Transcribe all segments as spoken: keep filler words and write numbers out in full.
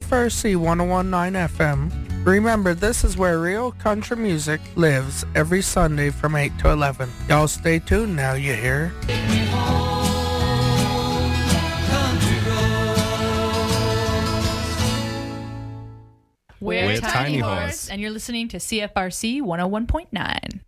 F R C one oh one point nine F M. Remember, this is where real country music lives every Sunday from eight to eleven. Y'all stay tuned now, you hear? We're, We're Tiny, Tiny Horse, Horse. and you're listening to C F R C one oh one point nine.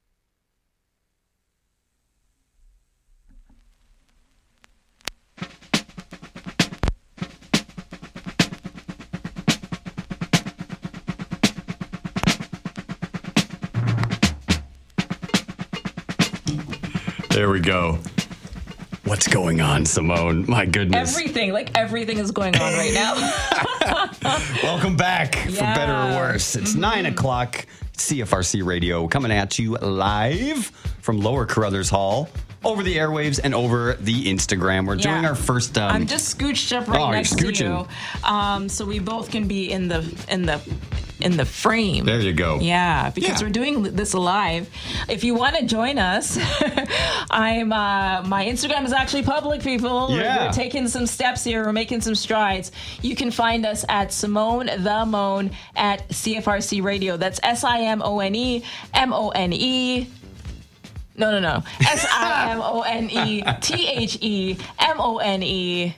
There we go. What's going on, Simone? My goodness. Everything, like everything is going on right now. Welcome back, for Yeah. better or worse. It's Mm-hmm. nine o'clock, C F R C Radio, coming at you live from Lower Carruthers Hall, over the airwaves and over the Instagram. We're doing Yeah. our first... Um, I'm just scooched up right Oh, you're next scooching. to you, um, so we both can be in the in the in the frame. There you go. Yeah, because Yeah. we're doing this live. If you want to join us, I'm uh, my Instagram is actually public, people. We're- Yeah. We're, taking some steps here. We're making some strides. You can find us at Simone the Moan at C F R C Radio. That's S I M O N E M O N E. No, no, no. S I M O N E T H E M O N E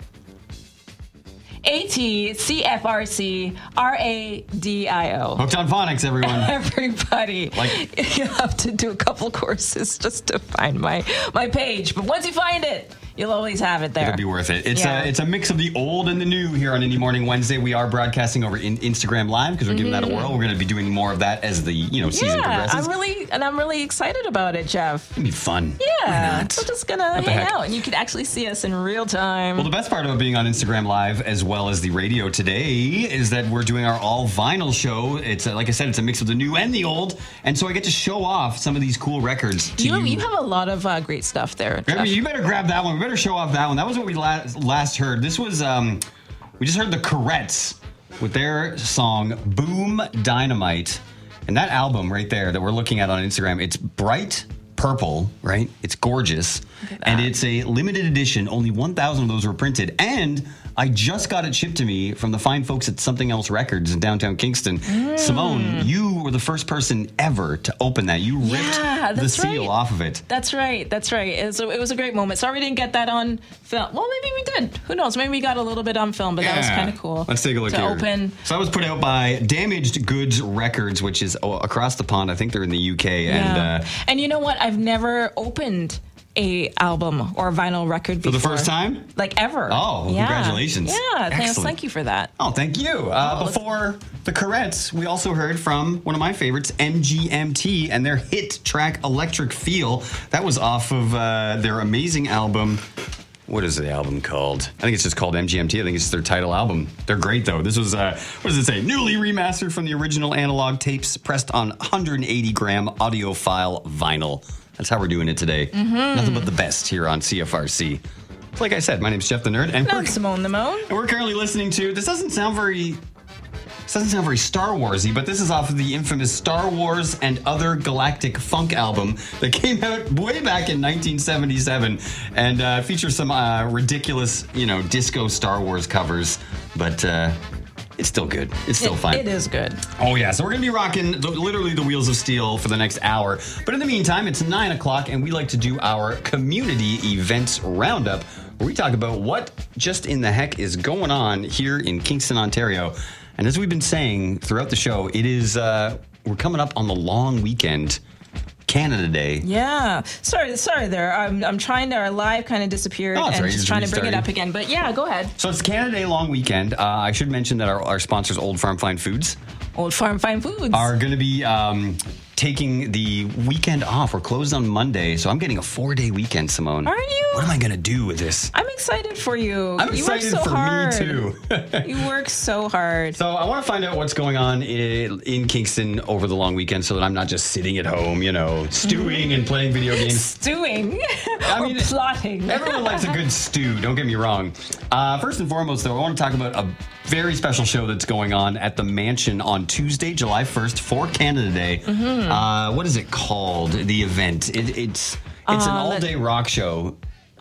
A T C F R C R A D I O. Hooked on Phonics, everyone. Everybody, Like- you'll have to do a couple courses just to find my my page. But once you find it, you'll always have it there. It'll be worth it. It's Yeah. a it's a mix of the old and the new here on Indie Morning Wednesday. We are broadcasting over in Instagram Live because we're giving that a whirl. We're going to be doing more of that as the you know season yeah, progresses. I'm really and I'm really excited about it, Jeff. It'll be fun. Yeah, Why not? we're just gonna What the hang heck? out, and you can actually see us in real time. Well, the best part about being on Instagram Live as well as the radio today is that we're doing our all vinyl show. It's uh, like I said, it's a mix of the new and the old, and so I get to show off some of these cool records to you, you. you have a lot of uh, great stuff there, I Jeff. mean, you better grab that one. We better show off that one. That was what we last, last heard. This was, um, we just heard the Corettes with their song Boom Dynamite. And that album right there that we're looking at on Instagram, it's bright purple, right? It's gorgeous. And it's a limited edition. Only one thousand of those were printed. And I just got it shipped to me from the fine folks at Something Else Records in downtown Kingston. Mm. Simone, you were the first person ever to open that. You ripped Yeah, the that's seal right. off of it. That's right. That's right. It was, a, it was a great moment. Sorry we didn't get that on film. Well, maybe we did. Who knows? Maybe we got a little bit on film, but that was Yeah. kind of cool. Let's take a look to here. open. So that was put out by Damaged Goods Records, which is oh, across the pond. I think they're in the U K. Yeah. And uh, and you know what? I've never opened a album or vinyl record for before. the first time? Like ever. Oh, Yeah. congratulations. Yeah, thanks. Excellent. Thank you for that. Oh, thank you. Uh, Oh, let's- before the Corettes, we also heard from one of my favorites, M G M T, and their hit track Electric Feel. That was off of uh, their amazing album. What is the album called? I think it's just called M G M T. I think it's their title album. They're great, though. This was, uh, what does it say? Newly remastered from the original analog tapes, pressed on one hundred eighty gram audiophile vinyl. That's how we're doing it today. Mm-hmm. Nothing but the best here on C F R C. So like I said, my name's Jeff the Nerd, and I'm we're, Simone the Moan. and we're currently listening to, this doesn't sound very... This doesn't sound very Star Warsy, but this is off of the infamous Star Wars and Other Galactic Funk album that came out way back in nineteen seventy-seven, and uh, features some uh, ridiculous, you know, disco Star Wars covers, but uh, it's still good. It's still It- fun. It is good. Oh, yeah. So we're going to be rocking the, literally the wheels of steel for the next hour. But in the meantime, it's nine o'clock, and we like to do our community events roundup, where we talk about what just in the heck is going on here in Kingston, Ontario. And as we've been saying throughout the show, it is, uh, we're coming up on the long weekend, Canada Day. Yeah. Sorry, sorry there. I'm, I'm trying to, our live kind of disappeared Oh, that's and right. just Just trying to bring it restarting. up again. But yeah, go ahead. So it's Canada Day long weekend. Uh, I should mention that our, our sponsors, Old Farm Fine Foods, Old Farm Fine Foods. are going to be um, taking the weekend off. We're closed on Monday, so I'm getting a four-day weekend, Simone. Are you? What am I going to do with this? I'm excited for you. I'm you work excited so for hard. me, too. You work so hard. So I want to find out what's going on in, in Kingston over the long weekend so that I'm not just sitting at home, you know, stewing and playing video games. Stewing I or mean, plotting. Everyone likes a good stew, don't get me wrong. Uh, first and foremost, though, I want to talk about a very special show that's going on at the Mansion on Tuesday, July first for Canada Day. Mm-hmm. Uh, what is it called, the event? It, it's it's an Uh, all-day rock show.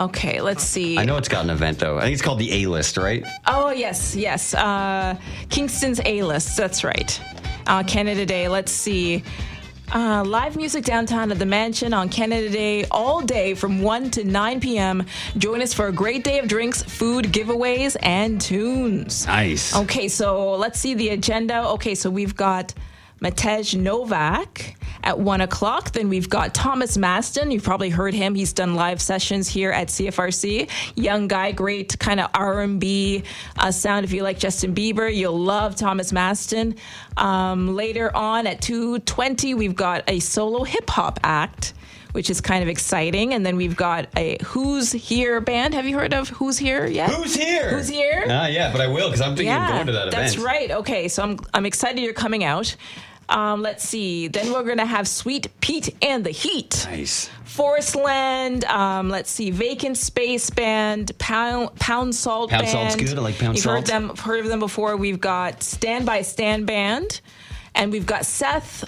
Okay, let's see. I know it's got an event though. I think it's called the A-List, right? Oh, yes, yes. Uh, Kingston's A-List, that's right. Uh, Canada Day, let's see. Uh, live music downtown at the Mansion on Canada Day all day from one to nine p.m. Join us for a great day of drinks, food, giveaways, and tunes. Nice. Okay, so let's see the agenda. Okay, so we've got Matej Novak at one o'clock. Then we've got Thomas Maston. You've probably heard him. He's done live sessions here at C F R C. Young guy, great kind of R and B uh, sound. If you like Justin Bieber, you'll love Thomas Maston. Um, later on at two twenty, we've got a solo hip-hop act, which is kind of exciting. And then we've got a Who's Here band. Have you heard of Who's Here yet? Who's here? Who's Here? Ah, yeah, but I will because I'm thinking of going to that event. That's right. Okay, so I'm I'm excited you're coming out. Um, let's see. Then we're going to have Sweet Pete and the Heat. Nice. Forestland. Um, let's see. Vacant Space Band. Pound, Pound Salt Pound Band. Salt's good. I like Pound You've Salt. Heard them, heard of them before. We've got Stand by Stand Band. And we've got Seth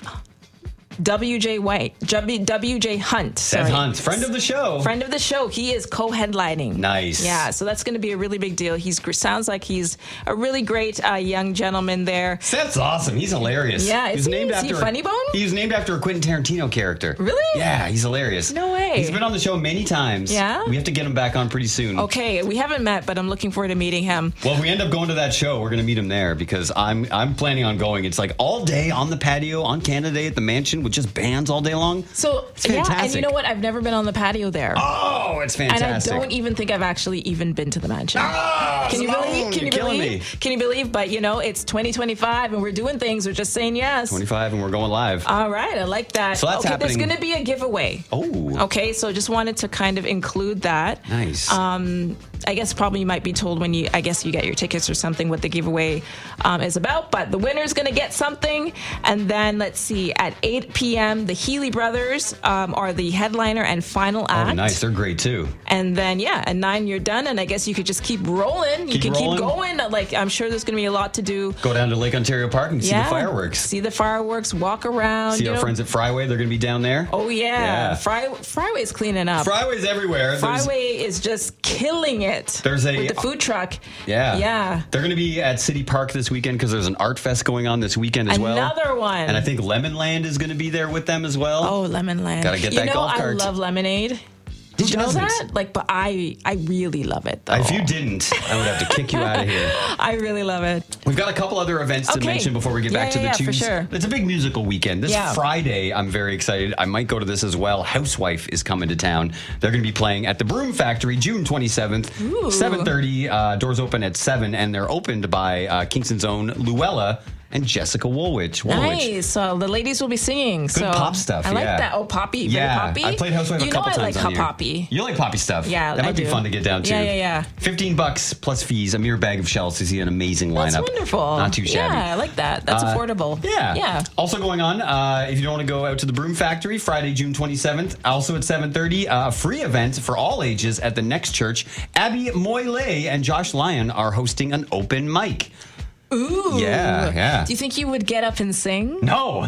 W J White. W, W J Hunt. Seth sorry. Hunt, friend of the show. Friend of the show. He is co-headlining. Nice. Yeah, so that's going to be a really big deal. He's sounds like he's a really great uh, young gentleman there. Seth's awesome. He's hilarious. Yeah, he's is he? named Is he after Funny Bone? He was named after a Quentin Tarantino character. Really? Yeah, he's hilarious. No way. He's been on the show many times. Yeah? We have to get him back on pretty soon. Okay, we haven't met, but I'm looking forward to meeting him. Well, if we end up going to that show, we're going to meet him there because I'm I'm planning on going. It's like all day on the patio on Canada Day at the Mansion with just bands all day long. So, It's yeah, and fantastic. you know what? I've never been on the patio there. Oh, it's and fantastic. I don't even think I've actually even been to the mansion. Ah, Can you Simone, believe? Can you're you killing believe? me. Can you believe? But you know, it's twenty twenty-five and we're doing things. We're just saying yes. twenty-five and we're going live. All right, I like that. So that's okay, happening. there's going to be a giveaway. Oh. Okay, so just wanted to kind of include that. Nice. Um, I guess probably you might be told when you, I guess you get your tickets or something what the giveaway um, is about, but the winner's going to get something. And then let's see, at eight p.m., the Healy Brothers um, are the headliner and final act. Oh, nice. They're great too. And then, yeah, at nine, you're done. And I guess you could just keep rolling. You Keep can rolling. keep going. Like, I'm sure there's going to be a lot to do. Go down to Lake Ontario Park and see yeah. the fireworks. See the fireworks, walk around. See you our know. friends at Fryway. They're going to be down there. Oh, yeah. Yeah. Fry, Fryway's cleaning up. Fryway's everywhere. There's, Fryway is just killing it. There's a- with the food truck. yeah. Yeah. They're going to be at City Park this weekend because there's an art fest going on this weekend as well. Another one. And I think Lemonland is going to be there with them as well. Oh, Lemonland. Gotta get you that know, golf cart. I love lemonade. Did you know doesn't? that? Like, but I, I really love it. Though. If you didn't, I would have to kick you out of here. I really love it. We've got a couple other events to Okay. mention before we get Yeah, back to yeah, the yeah, for tunes. sure. It's a big musical weekend. This Yeah. Friday, I'm very excited. I might go to this as well. Housewife is coming to town. They're going to be playing at the Broom Factory June twenty-seventh, Ooh. seven thirty. Uh, doors open at seven, and they're opened by uh, Kingston's own Luella and Jessica Woolwich. Woolwich. Nice. So the ladies will be singing. Good so pop stuff. I like yeah. that. Oh, poppy. Very Yeah, poppy. I played Housewife you a couple know I times like on hot here. poppy. You like poppy stuff. Yeah, that might I be do. fun to get down to. Yeah, yeah, yeah. Fifteen bucks plus fees, a mere bag of shells to see an amazing That's lineup. wonderful. Not too shabby. Yeah, I like that. That's Uh, affordable. Yeah. Yeah. Also going on, uh, if you don't want to go out to the Broom Factory, Friday, June twenty-seventh, also at seven thirty, a uh, free event for all ages at the Next Church. Abby Moyle and Josh Lyon are hosting an open mic. Ooh. Yeah, yeah. Do you think you would get up and sing? No.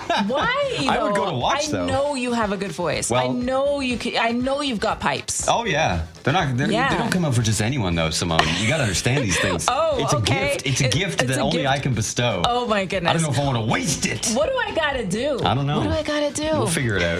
Why? I would though? go to watch, I though. know you have a good voice. Well- I know you. Can, I know you've got pipes. Oh yeah, they're not. They're, Yeah. They don't come out for just anyone though, Simone. You got to understand these things. Oh, it's okay. a gift. It's a It- gift it's that a only gift. I can bestow. Oh my goodness. I don't know if I want to waste it. What do I gotta do? I don't know. What do I gotta do? We'll figure it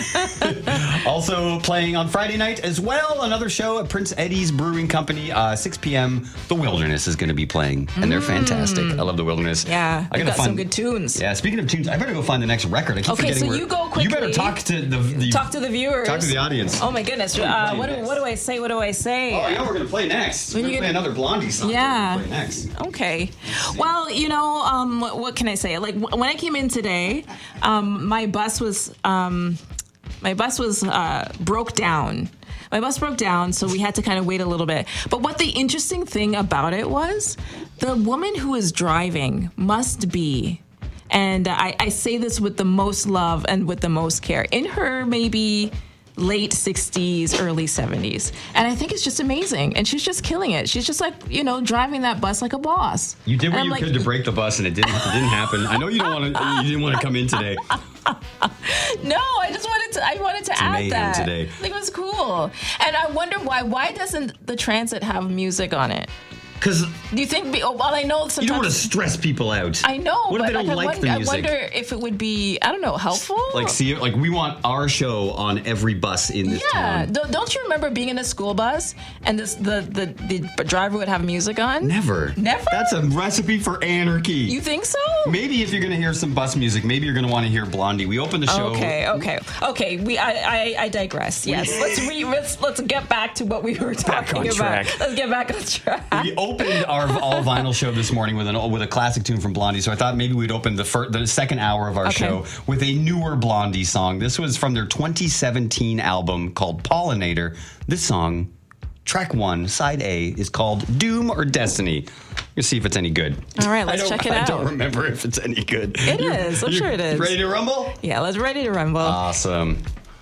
out. Also playing on Friday night as well, another show at Prince Eddie's Brewing Company, uh, six p.m. The Wilderness is going to be playing, and they're fantastic. I love The Wilderness. Mm. Yeah, I they've gotta got some find, good tunes. Yeah, speaking of tunes, I better go find the next record. I keep Okay, forgetting so where- you go You better quickly. talk to the, the Talk to the viewers. talk to the audience. Oh my goodness. What are we Uh, playing what, do, next? what do I say? What do I say? Oh, yeah, we're going to play next. We're When going you to play gonna- another Blondie song. Yeah. We're gonna play next. Okay. Well, you know, um, what, what can I say? Like w- when I came in today, um, my bus was um, my bus was uh, broke down. My bus broke down, so we had to kind of wait a little bit. But what the interesting thing about it was, the woman who is driving must be, and I, I say this with the most love and with the most care, in her maybe late sixties, early seventies. And I think it's just amazing. And she's just killing it. She's just like, you know, driving that bus like a boss. You did And what I'm you like, could to break the bus, and it didn't. It didn't happen. I know you don't want to. You didn't want to come in today, No, I just wanted to. I wanted to It's add mayhem that. today. I think it was cool, and I wonder why. Why doesn't the Transit have music on it? Because Do you think? Be, oh, well, I know sometimes. you don't want to stress people out. I know, What if but they don't like, like, I, wonder, the music? I wonder if it would be, I don't know, helpful. Like, see, like we want our show on every bus in this yeah. town. Don't, don't you remember being in a school bus and this the, the the driver would have music on? Never. Never? That's a recipe for anarchy. You think so? Maybe if you're going to hear some bus music, maybe you're going to want to hear Blondie. We opened the show. Okay, okay, okay. We, I, I, I digress. Yes, let's re, let's let's get back to what we were talking on about. track. Let's get back on track. We opened our all vinyl show this morning with an with a classic tune from Blondie. So I thought maybe we'd open the first, the second hour of our Okay. show with a newer Blondie song. This was from their twenty seventeen album called Pollinator. This song, track one, side A, is called Doom or Destiny. Let's see if it's any good. All right, I let's don't- check it I out. don't remember if it's any good. It is. I'm you- sure it is. Ready to rumble? Yeah, let's ready to rumble. Awesome.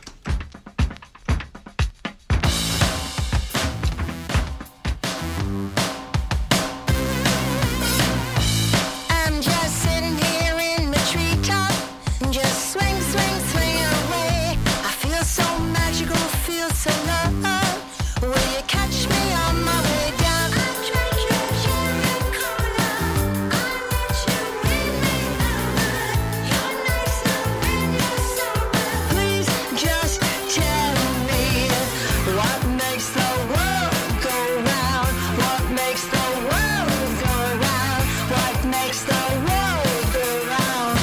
I'm just sitting here in my treetop, just swing, swing, swing away. I feel so magical, feel so love. Will you catch me on my way down? I'm drinking cherry cola. I want you with me, lover. You're nicer when you're sober. Please just tell me what makes the world go round. What makes the world go round? What makes the world go round?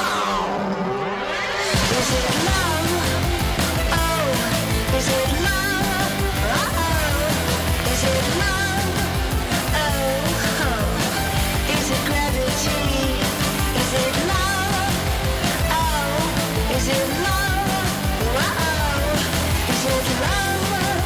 Is it love? Oh, is it love? Oh, is it love? Oh, oh. Is it gravity? Is it love? Oh, is it love? Oh, is it love?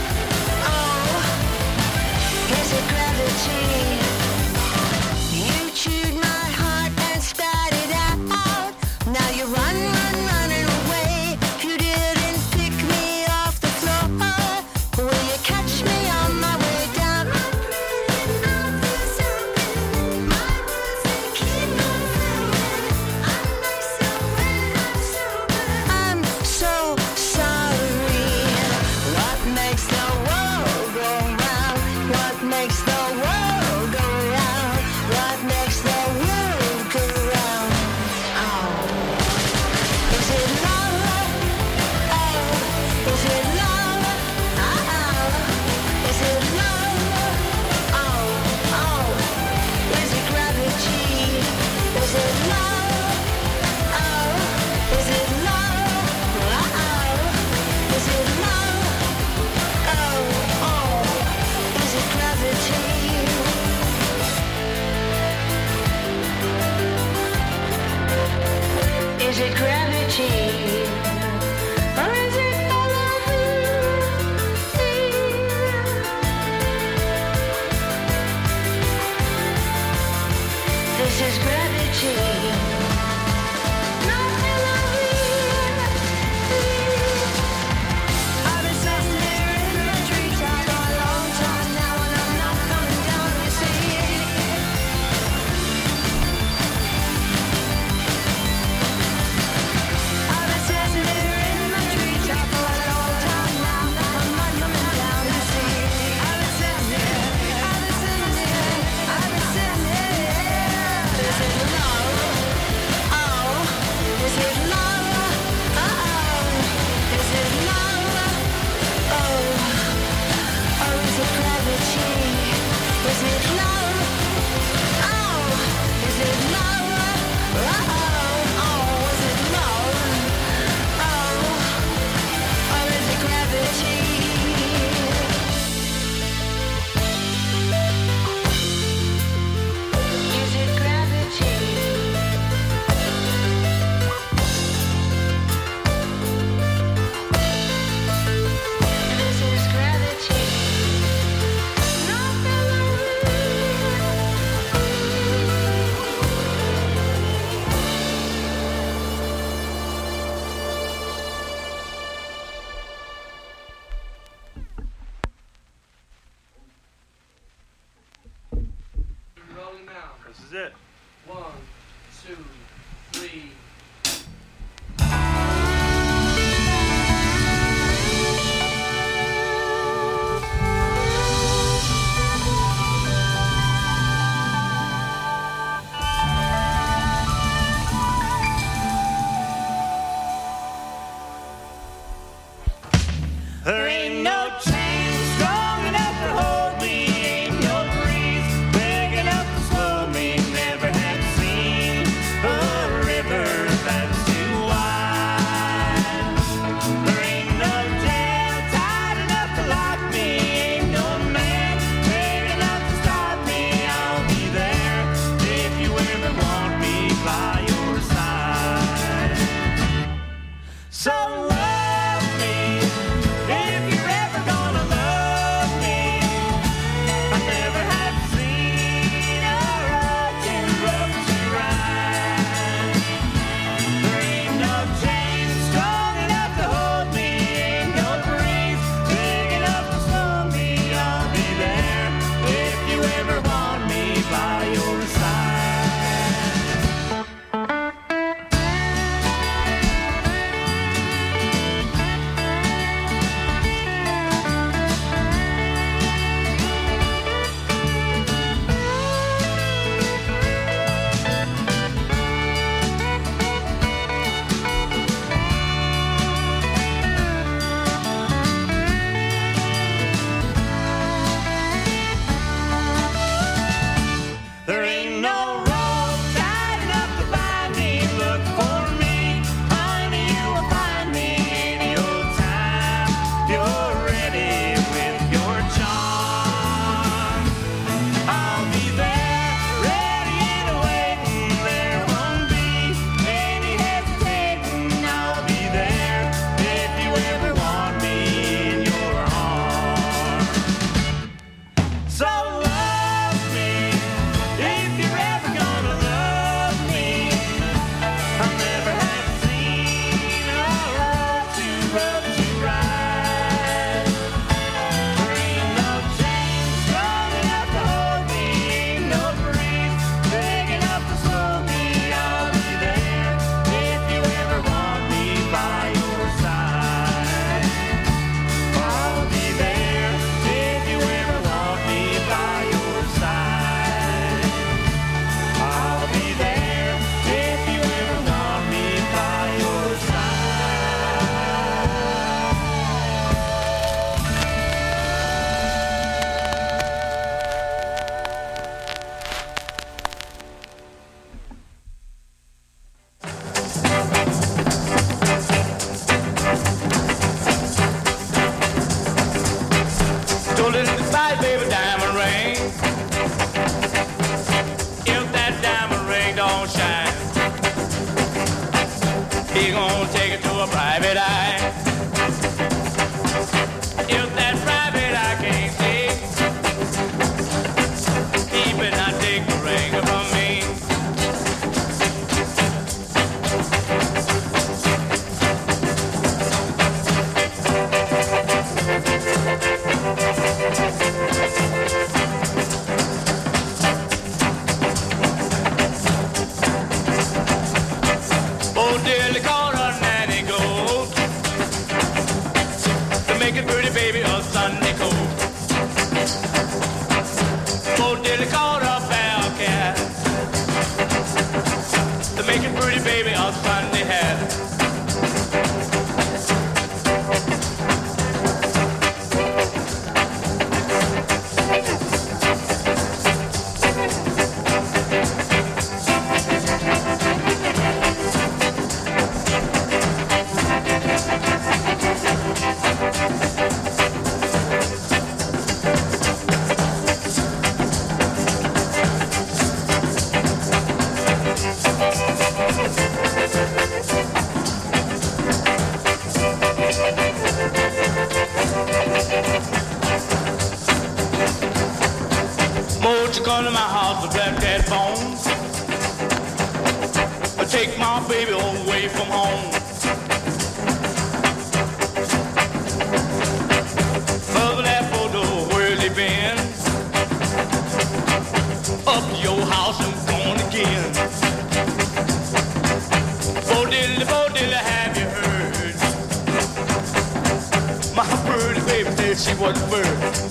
Oh, is it gravity? You chewed my heart and spat it out. Now you run, run, running away. You didn't pick me off the floor. Will you catch me on my way down? I'm breathing out this open. My words they keep on flowing. I'm nicer when I'm sober. I'm so sorry. What makes the world go round? What makes the world go round? What makes the world go round? Oh, is it love? Oh, is it love? Oh, is it love? Oh, oh, is it gravity? Is it love? Oh, is it love? Oh, is it love? Oh, oh, is it gravity? Is it gravity? Or is it all of you? This is gravity. Nothing of I've been sitting here in the treetop for a long time now, and I'm not coming down, you see. I've been sitting here in the treetop for a long time now, I'm not coming down, you see. I've been sitting here, I've been sitting here, I've been sitting here. Is it love? Oh, is it love? Oh, is it love? Oh, or is it gravity? Is it love? Oh, is it love? Oh, oh, is it love? Oh, or is it gravity? Is it gravity? This is gravity. Nothing Rolling now. This is it. One, two, three. don't shine. He gonna take it to a private eye. If that private eye can't see, he better not take the ring from me. Oh, dearly called her nanny goat to make it pretty baby a Sunday coat. Oh, dearly called her bell cat to make it pretty baby a Sunday hat. Won't you come to my house with black cat bones? Or take my baby away from home. Mother that photo, where's he been? Up to your house and gone again. Bo diddly, bo diddly, have you heard? My pretty baby said she was a bird.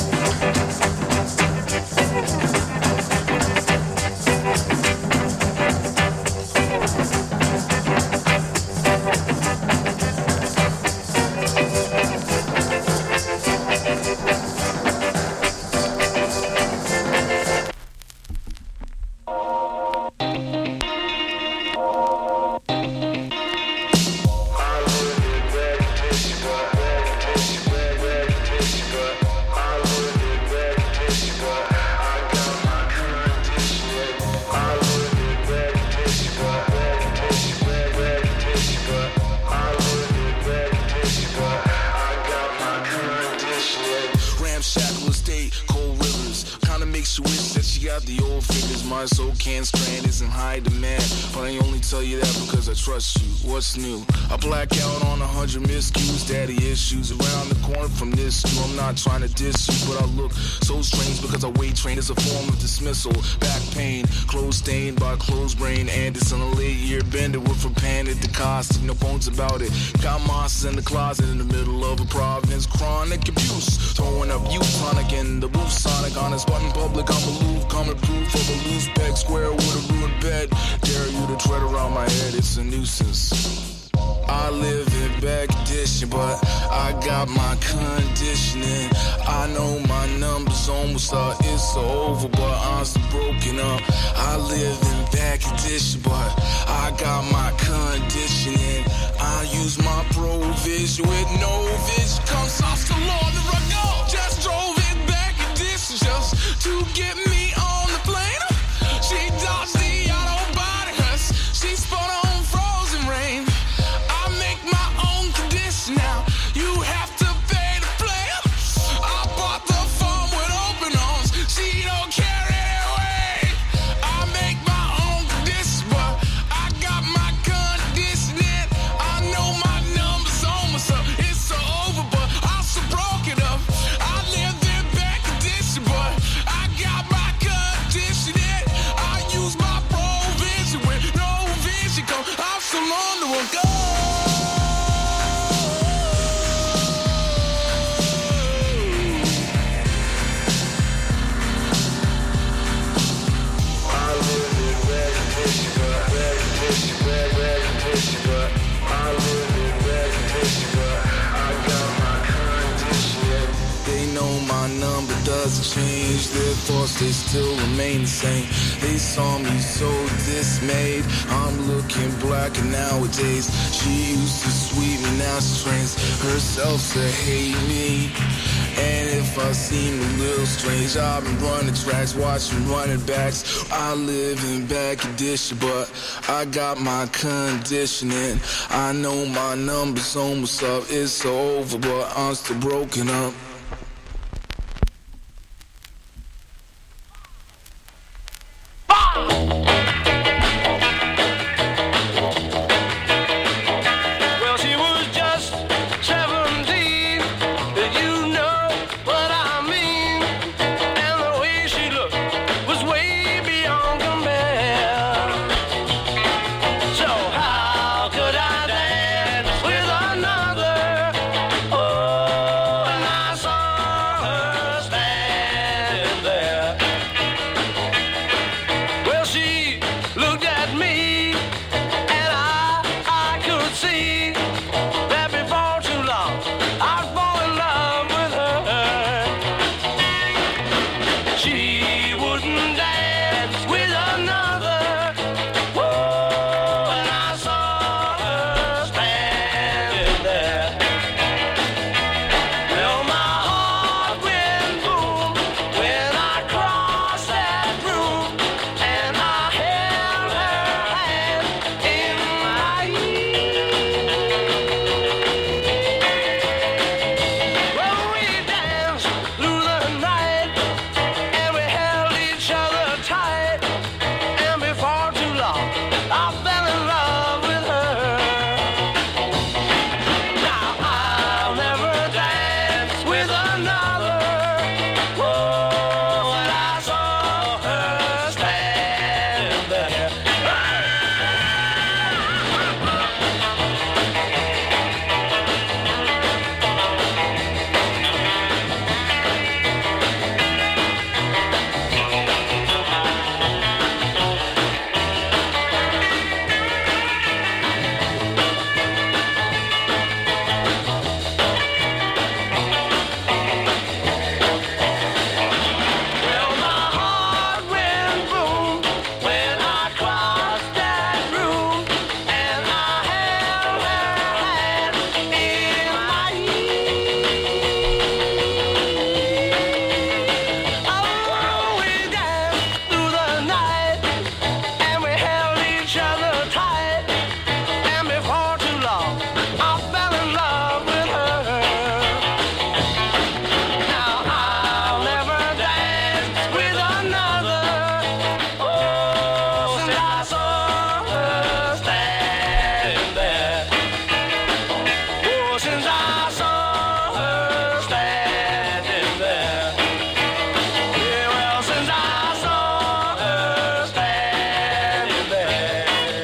Ramshackle estate, cold rivers. Kinda makes you wish that she got the old figures. My soul can strand is in high demand, but I only tell you that because I trust you. What's new? I black out on a hundred miscues, daddy issues around the corner from this. You, I'm not trying to diss you, but I look so strange because I weight train as a form of dismissal. Back pain, clothes stained by closed brain. Anderson, a late year bender with from pan at the cost. No bones about it. Got monsters in the closet in the middle of a province. Chronic abuse, throwing up you tonic in the booth. Sonic on his button public. I'm aloof, coming proof of a loose peg square with a ruined bed. Dare you to tread around my head, it's a nuisance. I live in back edition, but I got my conditioning. I know my numbers almost are, it's over, but I'm still broken up. I live in back edition, but I got my conditioning. I use my provision with no vision. Comes off the Lord, the rug go. Just drove it back edition just to get me on the plane. She dodged the auto body, she spun on frozen rain. I make my own condition now. You have to pay to play. I bought the phone with open arms. She don't carry it away. I make my own condition, but I got my conditioning. I know my numbers almost up. It's so over, but I'm so broken up. I live in back condition, but I got my conditioning. I use my provision with no vision. Go, I'm so long to go. They know my number doesn't change. Their thoughts, they still remain the same. They saw me so dismayed. made. I'm looking blacker nowadays. She used to sweet me, now she trains herself to hate me. And if I seem a little strange, I've been running tracks, watching running backs. I live in bad condition, but I got my conditioning. I know my number's almost up, it's over, but I'm still broken up. Well, she was just seventeen, you know what I mean. And the way she looked was way beyond compare. So how could I dance with another? Oh, and I saw her standing there. Well, she looked at me, and I, I could see that before too long I'd fall in love with her. She wouldn't dance with another. Whoa, and I saw her standing there. Well, my heart went boom when I crossed that room, and I held her hand in my well, we danced through the night, and we held each other tight, and before too long, I fell in love with her. Now I'll never dance with another. Whoa, and I saw her standing there. Well, my heart went boom when I crossed that room, and I held her hand in my oh, we danced through the night, and we held each other tight, and before too long, I fell in love with her. Now I'll never dance with another. Oh, since I saw her standing there. Oh, since I saw her standing there. Yeah, well, since I saw her standing there.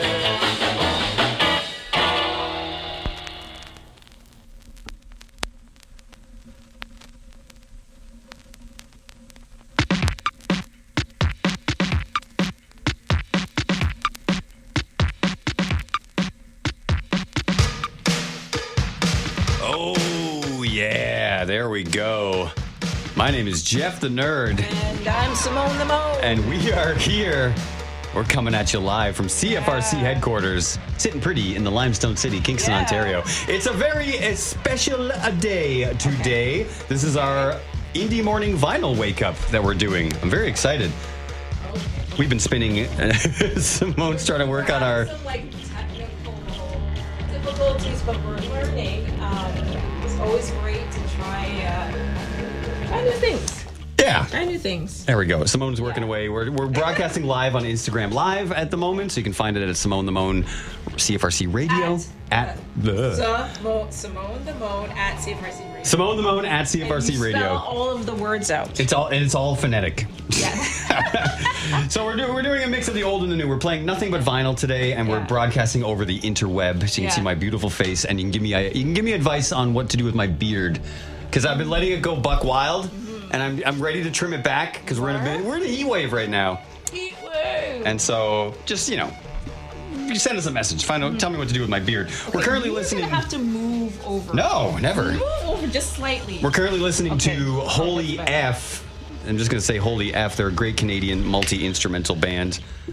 Oh, yeah, there we go. My name is Jeff the Nerd, And I'm Simone the Mo. and we are here. We're coming at you live from C F R C headquarters, sitting pretty in the Limestone City, Kingston, Yeah. Ontario. It's a very uh, special a day today. This is our Indie Morning Vinyl Wake Up that we're doing. I'm very excited. We've been spinning. Simone's trying to work on our. Some like technical difficulties, but we're learning. Um, it's always great to try uh, try new things. Yeah. Try new things. There we go. Simone's working away. We're, we're broadcasting live on Instagram Live at the moment, so you can find it at Simone the Moan C F R C Radio. At, At the So, Mo, Simone the Moan at C F R C Radio. Simone the Moan at C F R C You Radio. Spell all of the words out. It's all and it's all phonetic. Yeah. So we're, do, we're doing a mix of the old and the new. We're playing nothing but vinyl today, and we're Yeah. broadcasting over the interweb, so you can Yeah. see my beautiful face, and you can give me a, you can give me advice on what to do with my beard, because I've been letting it go buck wild, and I'm I'm ready to trim it back because we're in a bit, we're in a heat wave right now, Heat wave. and so just you know. You send us a message. Find out. Tell me what to do with my beard. We're currently You're listening. gonna have to move over. No, never. Move over just slightly. We're currently listening Okay. to Holy that's better. F. I'm just going to say Holy F. They're a great Canadian multi-instrumental band.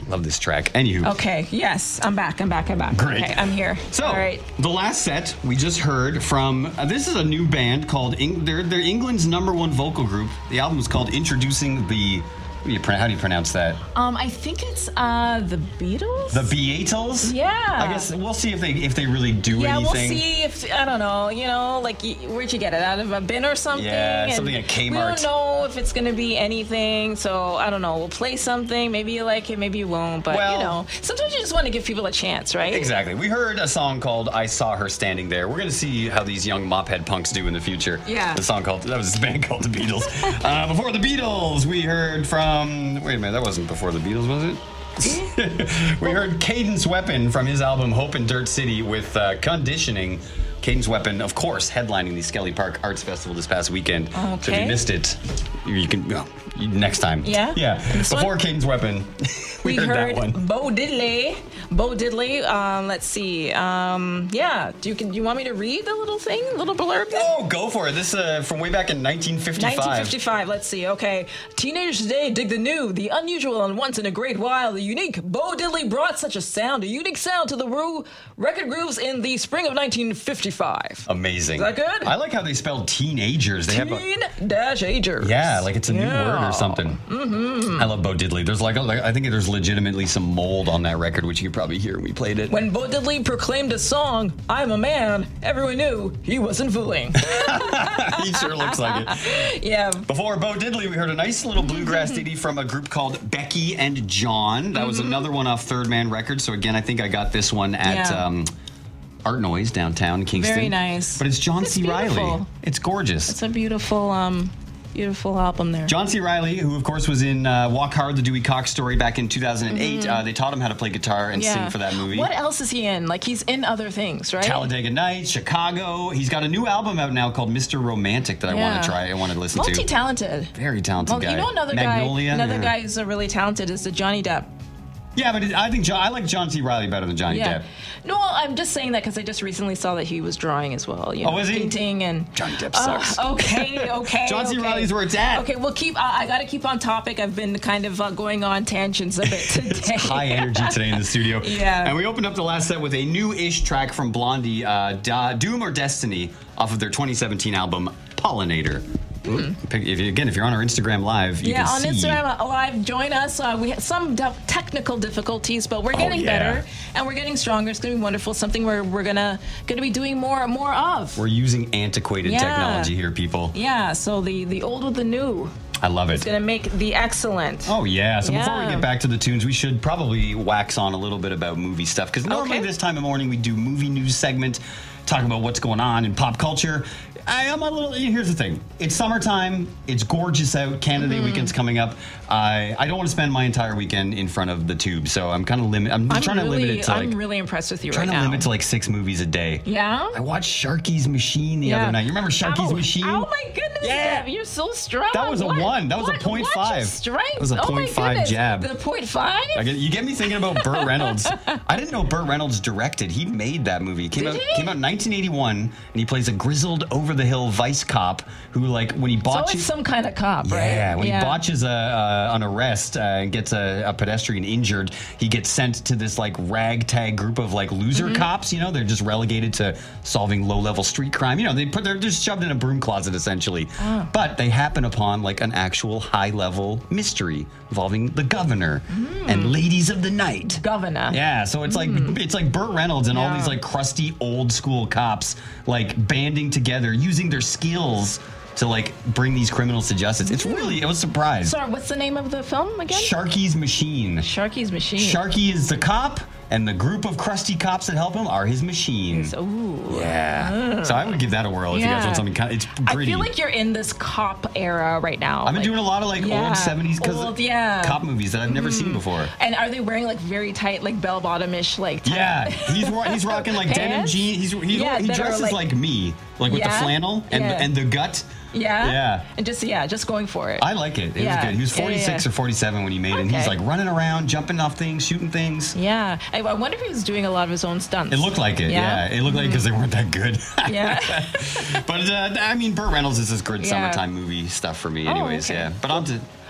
Love this track. Anywho. Okay, yes, I'm back, I'm back, I'm back. Great. Okay, I'm here. So, all right. the last set we just heard from uh, this is a new band called Eng- they're they're England's number one vocal group. The album is called Introducing the. What do you pro- how do you pronounce that? Um, I think it's uh the Beatles. The Beatles. Yeah. I guess we'll see if they if they really do Yeah, anything. we'll see if I don't know. You know, like y- where'd you get it out of a bin or something? Yeah, And something at Kmart. We don't know if it's gonna be anything. So I don't know. We'll play something. Maybe you like it. Maybe you won't. But Well- you know, sometimes you just want to give people a chance, right? Exactly. We heard a song called "I Saw Her Standing There." We're gonna see how these young mophead punks do in the future. Yeah. The song called that was this band called the Beatles. uh, before the Beatles, we heard from. Wait a minute, that wasn't before the Beatles, was it? We heard Cadence Weapon from his album Hope in Dirt City with uh, Conditioning. Cadence Weapon, of course, headlining the Skelly Park Arts Festival this past weekend. So if Okay. you missed it, you can go next time. Yeah? Yeah. This Before one? Cadence Weapon, we, We heard, heard that one. Bo Diddley. Bo Diddley. Um, let's see. Um, yeah. Do you can you want me to read the little thing, little blurb? Oh, go for it. This uh, from way back in nineteen fifty-five. nineteen fifty-five, let's see, okay. Teenagers today dig the new, the unusual, and once in a great while, the unique. Bo Diddley brought such a sound, a unique sound to the Roo record grooves in the spring of nineteen fifty-five. Amazing. Is that good? I like how they spelled teenagers. They have a Teen dash agers. yeah, like it's a new Yeah. word or something. Mm-hmm. I love Bo Diddley. There's like, a, like I think there's legitimately some mold on that record, which you could probably hear when we played it. When Bo Diddley proclaimed a song, I'm a man, everyone knew he wasn't fooling. He sure looks like it. Yeah. Before Bo Diddley, we heard a nice little bluegrass ditty from a group called Becky and John. That was another one off Third Man Records. So again, I think I got this one at Yeah. um, Art Noise downtown in Kingston. Very nice. But it's John It's C. Riley. beautiful. It's gorgeous. It's a beautiful, um, beautiful album there. John C. Riley, who of course was in uh, Walk Hard, the Dewey Cox story back in two thousand eight. Uh, they taught him how to play guitar and sing for that movie. What else is he in? Like, he's in other things, right? Talladega Nights, Chicago. He's got a new album out now called Mister Romantic that I Yeah. want to try. I want to listen to. Multi-talented. Very talented Well, guy. you know another Magnolia. guy, another yeah. guy who's uh, really talented is the Johnny Depp. Yeah, but it, I think John, I like John C. Riley better than Johnny Yeah. Depp. No, I'm just saying that because I just recently saw that he was drawing as well. You Oh, know, was he? Painting and Johnny Depp Oh, sucks. okay, okay. John C. okay. Riley's where it's at. Okay, well, keep. I, I got to keep on topic. I've been kind of uh, going on tangents a bit today. High energy today in the studio. Yeah. And we opened up the last set with a new-ish track from Blondie, uh, Da- Doom or Destiny, off of their twenty seventeen album Pollinator. Pick- If you, again, if you're on our Instagram Live, you Yeah, can on see. Instagram Live, join us. Uh, we had some de- technical difficulties, but we're getting yeah. better and we're getting stronger. It's gonna be wonderful. Something we're we're gonna gonna be doing more and more of. We're using antiquated Yeah. technology here, people. Yeah. So the the old with the new I love it. is gonna make the excellent. Oh, yeah. So before we Yeah. get back to the tunes, we should probably wax on a little bit about movie stuff. Because normally Okay. this time of morning, we do movie news segment, talking about what's going on in pop culture. I am a little, here's the thing. It's summertime. It's gorgeous out. Canada Day Mm-hmm. weekend's coming up. I I don't want to spend my entire weekend in front of the tube. So I'm kind of limit. I'm, I'm trying really, to limit it to like, I'm really impressed with you trying right to now. limit to like six movies a day. Yeah. I watched Sharky's Machine the Yeah. other night. You remember Sharky's Ow. Machine? Oh my goodness, Yeah. Deb, you're so strong. That was a What- one. That was a what- point what's your five. strength? That was a Oh my point five goodness. jab. The point five? I get, you get me thinking about Burt Reynolds. I didn't know Burt Reynolds directed. He made that movie. It came Did out he? came out in nineteen eighty-one, and he plays a grizzled, over-the-hill vice cop who, like, when he So botches. it's some kind of cop, right? Yeah, when he botches a, uh, an arrest uh, and gets a, a pedestrian injured, he gets sent to this like ragtag group of like loser Mm-hmm. cops. You know, they're just relegated to solving low-level street crime. You know, they put they're just shoved in a broom closet essentially. Oh. But they happen upon like an actual high-level mystery involving the governor Mm. and ladies of the night. Governor. Yeah, so it's like it's like Burt Reynolds and all Mm. Yeah. these like crusty old school cops like banding together, using their skills to like bring these criminals to justice. It's really, it was a surprise. Sorry, what's the name of the film again? Sharky's Machine. Sharky's Machine. Sharky is the cop, and the group of crusty cops that help him are his machine. Ooh. Yeah. So I would give that a whirl if you guys Yeah. want something kind of, it's I gritty. feel like you're in this cop era right now. I've been like- doing a lot of like Yeah. old seventies cause Old, yeah. cop movies that I've never seen before. And are they wearing like very tight, like bell bottom-ish, like? Tight Yeah, he's wa- he's rocking like denim Pants? jeans. He's, he, Yeah, he that are, dresses like- like, me, like with the Yeah? flannel and Yeah. and the gut. Yeah. Yeah. And just yeah, just going for it. I like it. It Yeah. was good. He was Yeah, yeah, forty-six yeah. or forty-seven when he made it. And he's Okay. like running around, jumping off things, shooting things. yeah. I, I wonder if he was doing a lot of his own stunts. It looked like it. Yeah, Yeah? it looked like because they weren't that good. Yeah. But uh, I mean, Burt Reynolds is this good Yeah. summertime movie stuff for me, Oh, anyways. okay. Yeah. But on to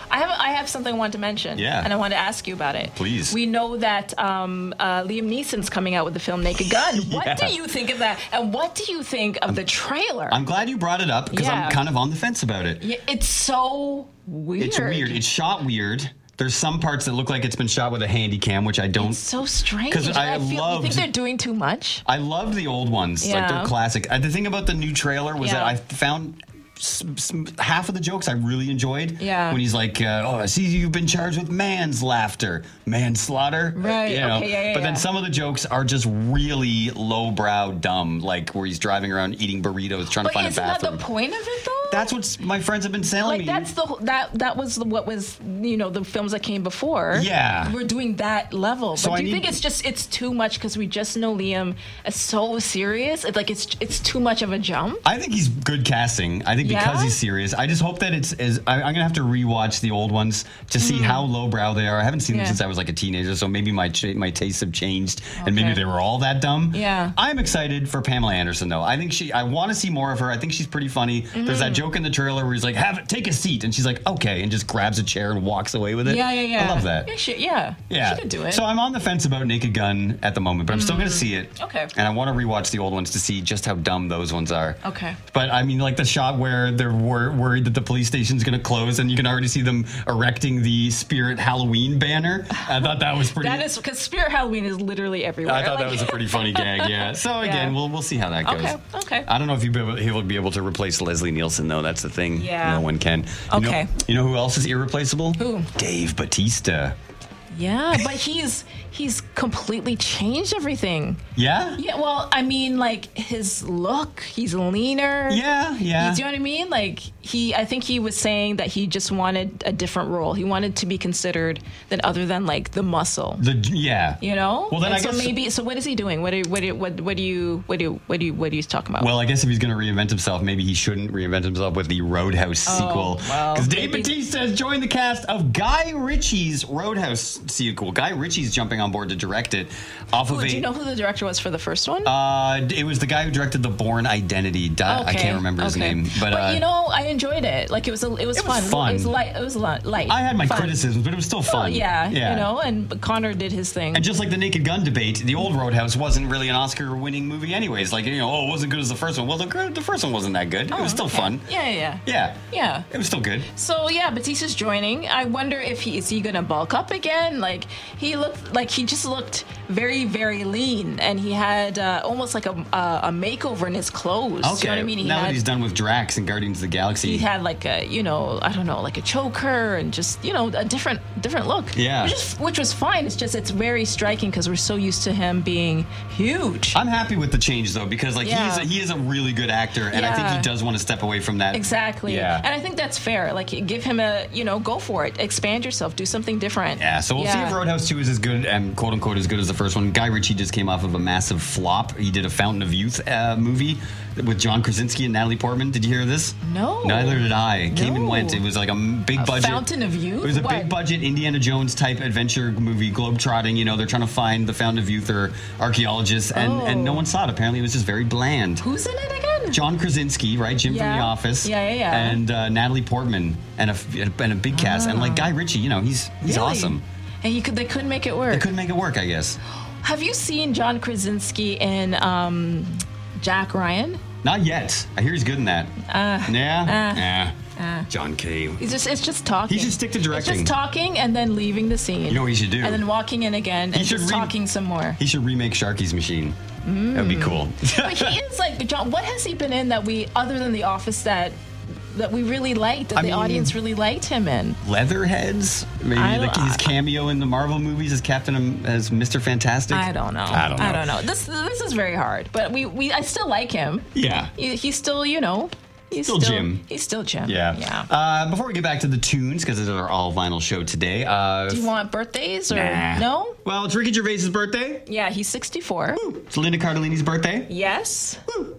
I have I have something I want to mention. Yeah. And I want to ask you about it. Please. We know that um, uh, Liam Neeson's coming out with the film Naked Gun. What Yeah. do you think of that? And what do you think of the trailer? I'm glad you brought it up because Yeah. I'm kind of on the fence about it. yeah, it's so weird. It's weird. It's shot weird. There's some parts that look like it's been shot with a handy cam, which I don't. It's so strange. 'Cause I feel, you loved- think they're doing too much? I loved the old ones. Like Yeah. they're classic. Uh, the thing about the new trailer was that Yeah. I found s- s- half of the jokes I really enjoyed. Yeah. When he's like, uh, "Oh, I see you've been charged with manslaughter, manslaughter." Right, You know? okay, yeah, yeah, But then yeah. some of the jokes are just really lowbrow dumb, like where he's driving around eating burritos trying But to find a isn't that bathroom. the point of it, though? That's what my friends have been telling like me. that's the that that was the, what was you know the films that came before. Yeah. we're doing that level. But So do I you need- think it's just it's too much because we just know Liam is so serious? It's like it's it's too much of a jump. I think he's good casting. I think because Yeah? he's serious. I just hope that it's. Is, I, I'm gonna have to rewatch the old ones to see how lowbrow they are. I haven't seen them Mm. Yeah. since I was like a teenager, so maybe my ch- my tastes have changed, and maybe Okay. they were all that dumb. Yeah. I'm excited for Pamela Anderson though. I think she. I want to see more of her. I think she's pretty funny. There's Mm. that joke in the trailer where he's like, "Have it, take a seat," and she's like, "Okay," and just grabs a chair and walks away with it. Yeah, yeah, yeah. I love that. Yeah, she, yeah. Yeah. She could do it. So I'm on the fence about Naked Gun at the moment, but I'm still going to see it. Okay. And I want to rewatch the old ones to see just how dumb those ones are. Okay. But I mean, like the shot where they're wor- worried that the police station's going to close and you can already see them erecting the Spirit Halloween banner. I thought that was pretty. That is because Spirit Halloween is literally everywhere. I thought that Like- was a pretty funny gag, yeah. So again, Yeah. we'll we'll see how that goes. Okay, okay. I don't know if you'll be able, he'll be able to replace Leslie Nielsen though. That's the thing. Yeah. No one can. You know- Okay. you know who else is irreplaceable? Who? Dave Bautista. Yeah, but he's he's completely changed everything. Yeah. Yeah, well, I mean, like his look, he's leaner. Yeah. Yeah. Do you know what I mean? Like he, I think he was saying that he just wanted a different role. He wanted to be considered than other than like the muscle. The yeah. You know? Well, then And I so guess maybe. So what is he doing? What do what do what, what do you what do you, what do you, what are you talking about? Well, I guess if he's going to reinvent himself, maybe he shouldn't reinvent himself with the Roadhouse sequel. well, Because Dave maybe- Bautista has joined the cast of Guy Ritchie's Roadhouse sequel. Guy Ritchie's jumping on board to direct it off of Who- a. do you know who the director was for the first one? Uh, it was the guy who directed The Bourne Identity. Di- I can't remember his okay. name, but, uh, you know, I enjoyed it. Like it was, a, it was It was fun. fun. It was light. It was light. light I had my fun. criticisms, but it was still Oh, fun. yeah, yeah, you know, and Connor did his thing. And just like the Naked Gun debate, the old Roadhouse wasn't really an Oscar-winning movie, anyways. Like, you know, oh, it wasn't good as the first one. Well, the, the first one wasn't that good. It was still okay. fun. Yeah, yeah, yeah. Yeah, Yeah. it was still good. So yeah, Batista's joining. I wonder if he is he gonna bulk up again? Like he looked like he just looked very very lean, and he had uh, almost like a uh, a makeover in his clothes. Okay, You know what I mean? He now had, that he's done with Drax and Guardians of the Galaxy, he had like a you know I don't know like a choker and just you know a different different look. Yeah. which, is, which was fine. It's just it's very striking because we're so used to him being huge. I'm happy with the change though, because like Yeah. he is a, he is a really good actor, and I think Yeah. he does want to step away from that. Exactly. Yeah. And I think that's fair. Like, give him a, you know, go for it. Expand yourself. Do something different. Yeah, so we'll see if Roadhouse two is as good and quote unquote as good as the first one. Guy Ritchie just came off of a massive flop. He did a Fountain of Youth uh, movie with John Krasinski and Natalie Portman. Did you hear this? No. Neither did I. It came and No. went. It was like a m- big A budget. Fountain of Youth? It was a What? big budget Indiana Jones type adventure movie, globetrotting. You know, they're trying to find the Fountain of Youth or archaeologists, and, Oh. and no one saw it. Apparently, it was just very bland. Who's in it again? John Krasinski, right? Jim from Yeah. The Office. Yeah, yeah, yeah. And uh, Natalie Portman and a, and a big cast. And like Guy Ritchie, you know, he's he's Really? awesome. And you could, they couldn't make it work. They couldn't make it work, I guess. Have you seen John Krasinski in um, Jack Ryan? Not yet. I hear he's good in that. Uh, yeah? yeah. John K. He's just, it's just talking. He should stick to directing. It's just talking and then leaving the scene. You know what he should do? And then walking in again He and should just re- talking some more. He should remake Sharky's Machine. That would be cool. But he is like John. What has he been in that we, other than The Office, that that we really liked, that I the mean- audience really liked him in? Leatherheads? Maybe I like don't- his cameo in the Marvel movies as Captain Am- as Mister Fantastic? I don't know. I don't know. I don't know. This this is very hard, but we, we I still like him. Yeah. He, he's still, you know, he's Still Jim. He's still Jim. Yeah. Yeah. Uh, before we get back to the tunes, because it's our all vinyl show today. Uh, Do you want birthdays or Nah. no? Well, it's Ricky Gervais's birthday. Yeah, he's sixty-four. It's Linda Cardellini's birthday. Yes. Woo.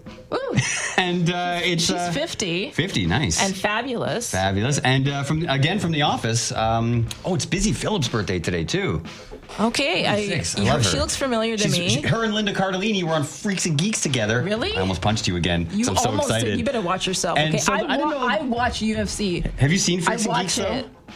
And uh, it's She's uh, fifty fifty. Nice. and fabulous. Fabulous. And uh, from again from The Office. Um, oh, it's Busy Phillips' birthday today too. Okay, I, Six. I her- love her. she looks familiar to She's- me. she- her and Linda Cardellini were on Freaks and Geeks together. Really? I almost punched you again. you so I'm so almost excited. did. You better watch yourself. And Okay, so I, I didn't wa- know- I watch U F C. Have you seen Freaks I and Geeks watch though? it.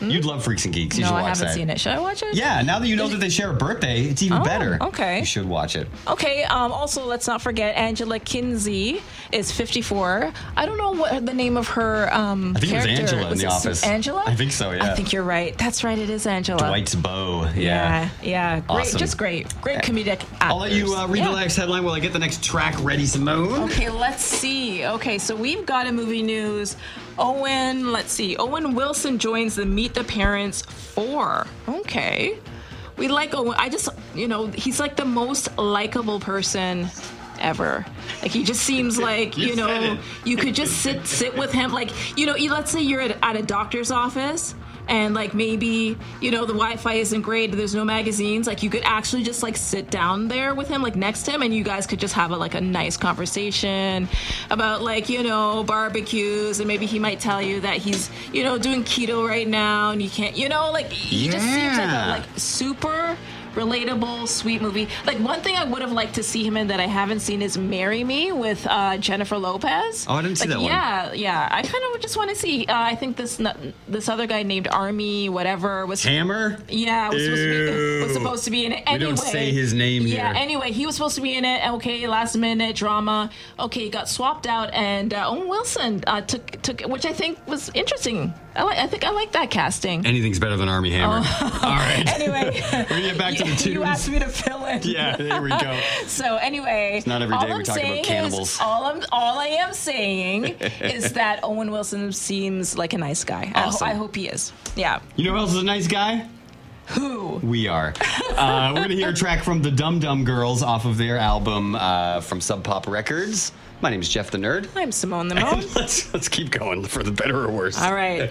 You'd love Freaks and Geeks. You No, should I watch haven't that. seen it. Should I watch it? Yeah, now that you know that they share a birthday, it's even Oh, better. okay. You should watch it. Okay. Um, also, let's not forget Angela Kinsey is fifty-four. I don't know what the name of her um, I think character it was Angela in was. The it Office. Angela? I think so, yeah. I think you're right. That's right. It is Angela. Dwight's beau. Yeah. Yeah. Yeah. Great. Awesome. Just great. Great comedic actors. I'll let you uh, read Yeah. the next headline while I get the next track ready, Simone. Okay, let's see. Okay, so we've got a movie news. Owen, let's see. Owen Wilson joins the Meet the Parents four. Okay. We like Owen. I just, you know, he's like the most likable person ever. Like he just seems like, You you said know, it. you could just sit sit with him. Like, you know, you- let's say you're at, at a doctor's office and like maybe, you know, the Wi-Fi isn't great, there's no magazines, like you could actually just like sit down there with him, like next to him, and you guys could just have a, like a nice conversation about like, you know, barbecues, and maybe he might tell you that he's, you know, doing keto right now and you can't, you know, like he just seems like a Yeah. like super relatable, sweet movie. Like one thing I would have liked to see him in that I haven't seen is "Marry Me" with uh, Jennifer Lopez. Oh, I didn't see Like, that one. Yeah, yeah. I kind of just want to see. Uh, I think this n- this other guy named Army whatever was. Hammer? Yeah, was supposed, to be, was Ew. supposed to be in it. We Anyway, don't say his name Yeah. here. Anyway, he was supposed to be in it. Okay, last minute drama. Okay, got swapped out, and uh, Owen Wilson uh, took took, which I think was interesting. I like. I think I like that casting. Anything's better than Army Hammer. All right. Anyway, We're gonna get back to the you, tunes. you asked me to fill in. Yeah, there we go. So anyway, not every all day we I'm talk about saying cannibals. Is, all I'm, all I am saying is that Owen Wilson seems like a nice guy. I, ho- Awesome. I hope he is. Yeah. You know who else is a nice guy? Who? We are. Uh, we're gonna hear a track from the Dum Dum Girls off of their album uh, from Sub Pop Records. My name is Jeff the Nerd. I'm Simone the Moan. let's let's keep going for the better or worse. All right.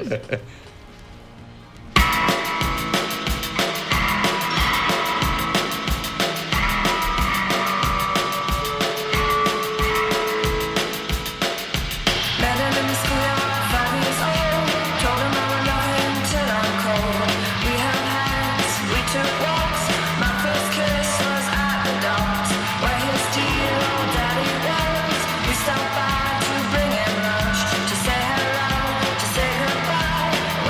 Met him in the schoolyard, five years old. Told him I would love him till I'm cold. We held hands, we took walks. My first kiss was at the docks, where his dear old daddy was. We stopped by to bring him lunch, to say hello, to say goodbye.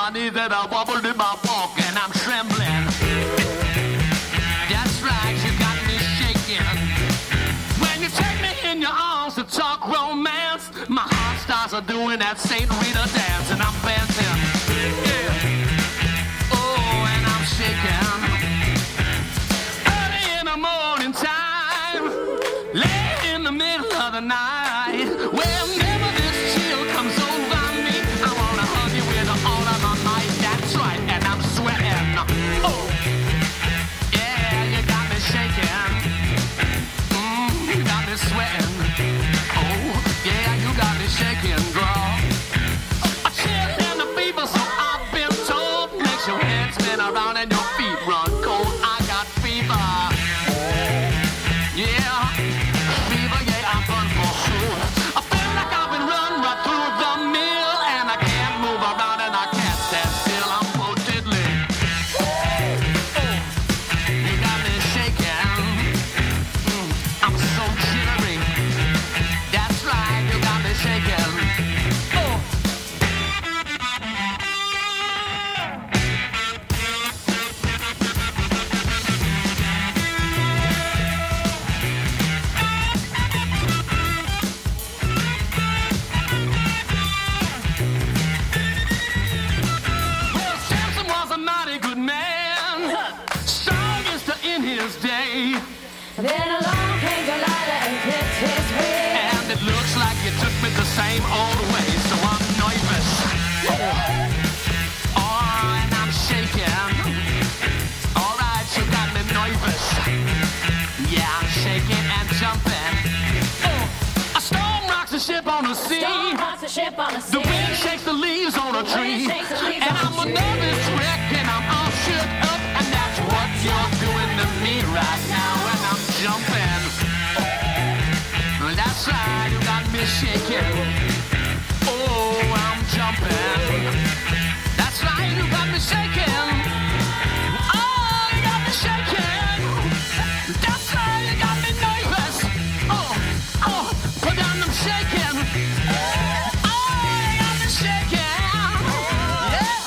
my knees and I wobbled in my walk and I'm trembling. That's right, you got me shaking. When you take me in your arms to talk romance, my heart starts a doing that Saint Rita dance and I'm dancing. Yeah. Oh, and I'm shaking. Early in the morning time, late in the middle of the night, whenever this chill comes over me, I wanna hug you with all of my might. That's right, and I'm sweating. Oh, yeah, you got me shaking. Mm, you got me sweating. Oh, yeah, you got me shaking, girl. A chill and a fever, so I've been told, makes your head spin around and your feet run cold. I got fever. Yeah, fever, yeah, I'm done for sure. I feel like I've been run right through the mill, and I can't move around and I can't stand still. I'm so diddly. You got me shaking. Mm, I'm so jittery. That's right, you got me shaking. Oh. Well, Samson was a mighty good man, strongest in his day. Then along came Delilah and clipped his wig. And it looks like you took me the same old way, so I'm nervous. Oh, and I'm shaking. All right, you got me nervous. Yeah, I'm shaking and jumping. Oh, a storm rocks the ship on the sea. Storm rocks the ship on the sea. The wind shakes the leaves on a wind tree. shakes the leaves And on I'm the a tree. nervous wreck and I'm all shook up. And that's what you're doing to me right now. And I'm jumping. Well, that's right, you got me shaking. Oh, I'm jumping. That's right, you got me shaking. Oh, you got me shaking. That's right, you got me nervous. Oh, oh, but then I'm shaking. Oh, you got me shaking. Yeah.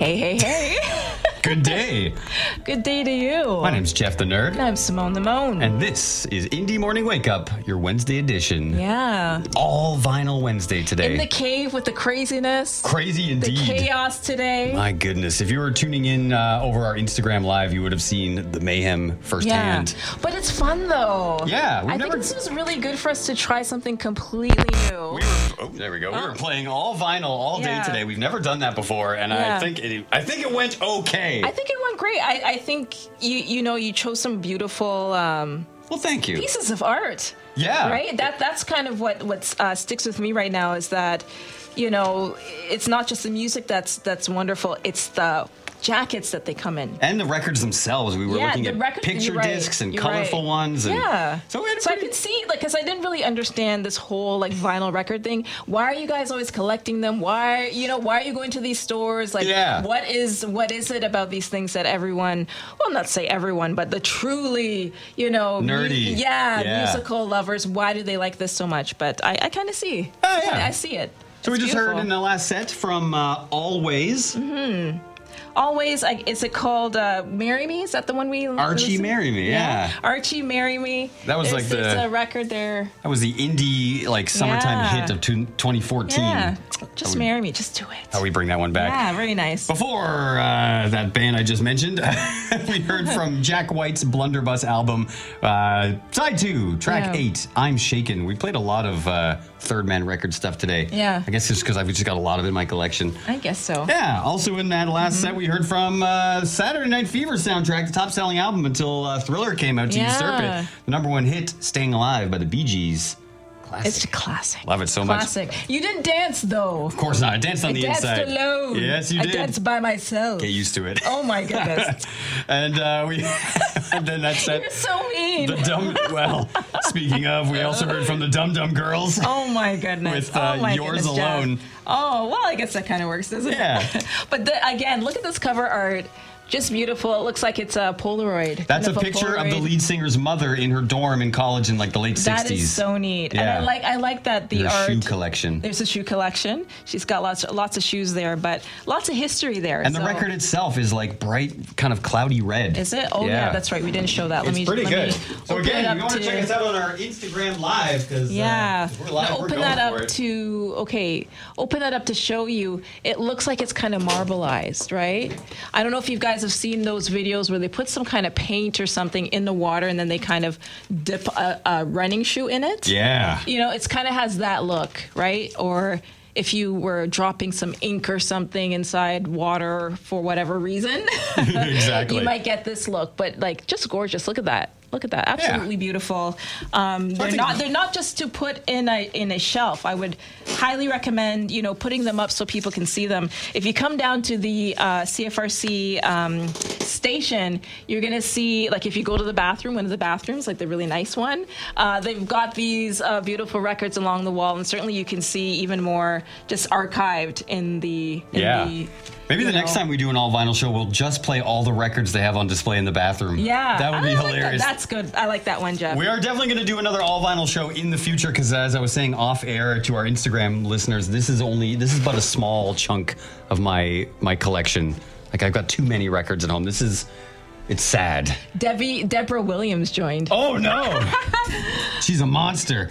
Hey, hey, hey. Good day. Good day to you. My name's Jeff the Nerd. I'm Simone the Moan. And this is Indie Morning Wake Up, your Wednesday edition. Yeah. All vinyl Wednesday today. In the cave with the craziness. Crazy indeed. The chaos today. My goodness. If you were tuning in uh, over our Instagram Live, you would have seen the mayhem firsthand. Yeah. But it's fun, though. Yeah. I never... think this is really good for us to try something completely new. We were, oh, there we go. We were playing all vinyl all day Yeah. today. We've never done that before, and Yeah. I think it, I think it went okay. I think it went great. I, I think you you know you chose some beautiful um, well, thank you. pieces of art. Yeah. Right. That that's kind of what what uh, sticks with me right now is that, you know, it's not just the music that's that's wonderful. It's the jackets that they come in. And the records themselves. We were Yeah, looking the at record- picture you're right, discs and you're colorful right. ones. And Yeah. So, we had a So I pretty- could see, like, because I didn't really understand this whole, like, vinyl record thing. Why are you guys always collecting them? Why, you know, why are you going to these stores? Like, Yeah. what is what is it about these things that everyone, well, not say everyone, but the truly, you know, mu- Nerdy. yeah, Yeah. musical lovers, why do they like this so much? But I, I kind of see. Oh, yeah. I, I see it. So we It's just beautiful. heard in the last set from uh, Always. Mm-hmm. Always, like, is it called uh, "Marry Me"? Is that the one we? Archie listen- Marry Me, yeah. Archie Marry Me. That was There's- like the- there's a record there. That was the indie like summertime Yeah. hit of two- twenty fourteen. Yeah, just How we- marry me. Just do it. How we bring that one back. Yeah, very nice. Before uh, that band I just mentioned, we heard from Jack White's Blunderbuss album, uh, side two, track Yeah. eight, I'm Shaken. We played a lot of uh, Third Man Record stuff today. Yeah. I guess it's because I've just got a lot of it in my collection. I guess so. Yeah, also in that last Mm-hmm. set, we heard from uh, Saturday Night Fever soundtrack, the top-selling album until uh, Thriller came out to Yeah. usurp it. The number one hit, Staying Alive by the Bee Gees. Classic. It's a classic. Love it so much. Classic. You didn't dance though. Of course not. I danced on I the danced inside. alone. Yes, you I did. danced by myself. Get used to it. Oh my goodness. and uh, we and then that set You're so mean. the dumb. Well, speaking of, we also heard from the Dum Dum Girls. Oh my goodness. With, uh, oh my Yours goodness, Jeff. Alone. Oh, well, I guess that kind of works, doesn't Yeah. it? But the, again, look at this cover art. Just beautiful. It looks like it's a Polaroid. That's Kind a of picture of the Polaroid. lead singer's mother in her dorm in college in like the late That sixties. is so neat. And Yeah. I like I like that the Her art. shoe collection. There's a shoe collection. She's got lots lots of shoes there, but lots of history there. And the so- record itself is like bright, kind of cloudy red. Is it? Oh yeah, that's right. We didn't show that. Let It's me pretty let good. me So open it again, up if you want to to- check us out on our Instagram Live, because Yeah. uh, we're live, Now we're open going that for up it. to okay. Open that up to show you. It looks like it's kind of marbleized, right? I don't know if you guys have seen those videos where they put some kind of paint or something in the water and then they kind of dip a, a running shoe in it. Yeah. You know, it's kind of has that look, right? Or if you were dropping some ink or something inside water for whatever reason, Exactly. you might get this look. But like, just gorgeous. Look at that. Look at that. Absolutely beautiful. Um, they're think- not. They're not just to put in a in a shelf. I would highly recommend you know putting them up so people can see them. If you come down to the uh, C F R C um, station, you're gonna see like if you go to the bathroom, one of the bathrooms, like the really nice one, uh, they've got these uh, beautiful records along the wall, and certainly you can see even more just archived in the in Yeah. the. Maybe you the next know. time we do an all vinyl show, we'll just play all the records they have on display in the bathroom. Yeah, That would be I like that. hilarious. That's good. I like that one, Jeff. We are definitely going to do another all vinyl show in the future because, as I was saying off air to our Instagram listeners, this is only this is but a small chunk of my my collection. Like I've got too many records at home. This is it's sad. Debbie Deborah Williams joined. Oh no, she's a monster.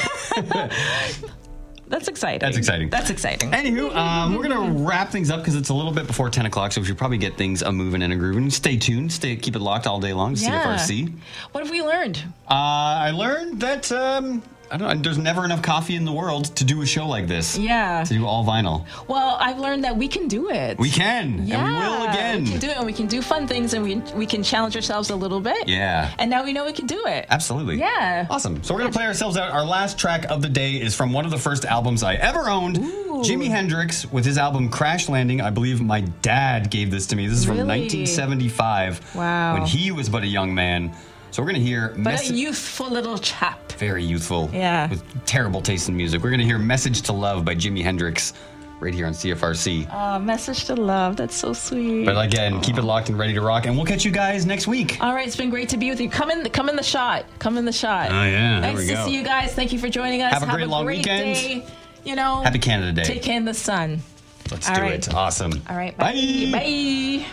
That's exciting. That's exciting. That's exciting. Anywho, um, we're gonna wrap things up because it's a little bit before ten o'clock, so we should probably get things a moving and a grooving. Stay tuned. Stay keep it locked all day long. C F R C. What have we learned? Uh, I learned that um, I don't know. There's never enough coffee in the world to do a show like this. Yeah. To do all vinyl. Well, I've learned that we can do it. We can, Yeah, and we will again. We can do it, and we can do fun things, and we we can challenge ourselves a little bit. Yeah. And now we know we can do it. Absolutely. Yeah. Awesome. So we're going to play ourselves out. Our last track of the day is from one of the first albums I ever owned. Ooh. Jimi Hendrix with his album Crash Landing. I believe my dad gave this to me. This is from Really? nineteen seventy-five. Wow. When he was but a young man. So we're going to hear... But Mess- a youthful little chap. Very youthful. Yeah. With terrible taste in music. We're going to hear Message to Love by Jimi Hendrix right here on C F R C. Oh, message to love. That's so sweet. But again, keep it locked and ready to rock, and we'll catch you guys next week. All right, it's been great to be with you. Come in, come in the shot. Come in the shot. Oh, yeah, there Nice we to go. see you guys. Thank you for joining us. Have a great long weekend. Day. You know, Happy Canada Day. Take in the sun. Let's All do right. it. Awesome. All right. Bye. Bye. Bye.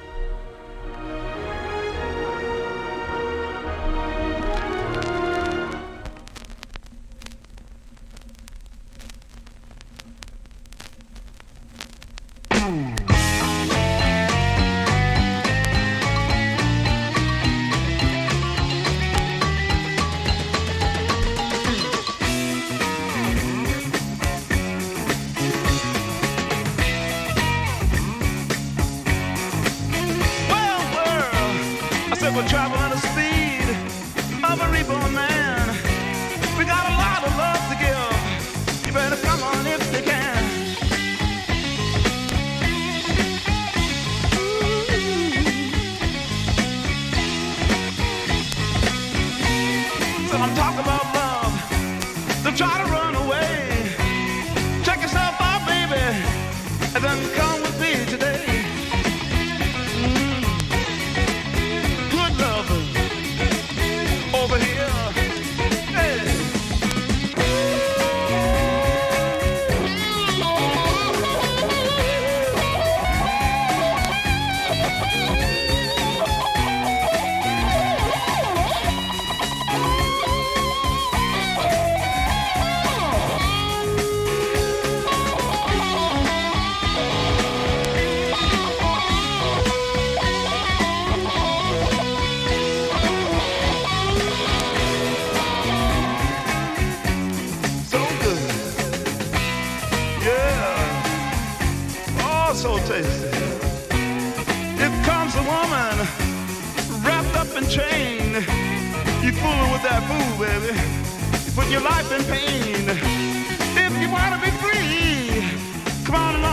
Well, world, I said we're traveling the speed of a reborn man. We got a lot of love to give. You better come on if you can. So I'm talking about love. Don't try to run away. Check yourself out, baby, and then come with me today. Good loving over here. Hey. So good. Yeah. Oh, so tasty. Here comes a woman wrapped up in chain. You fooling with that boo, baby. You put your life in pain. If you want to be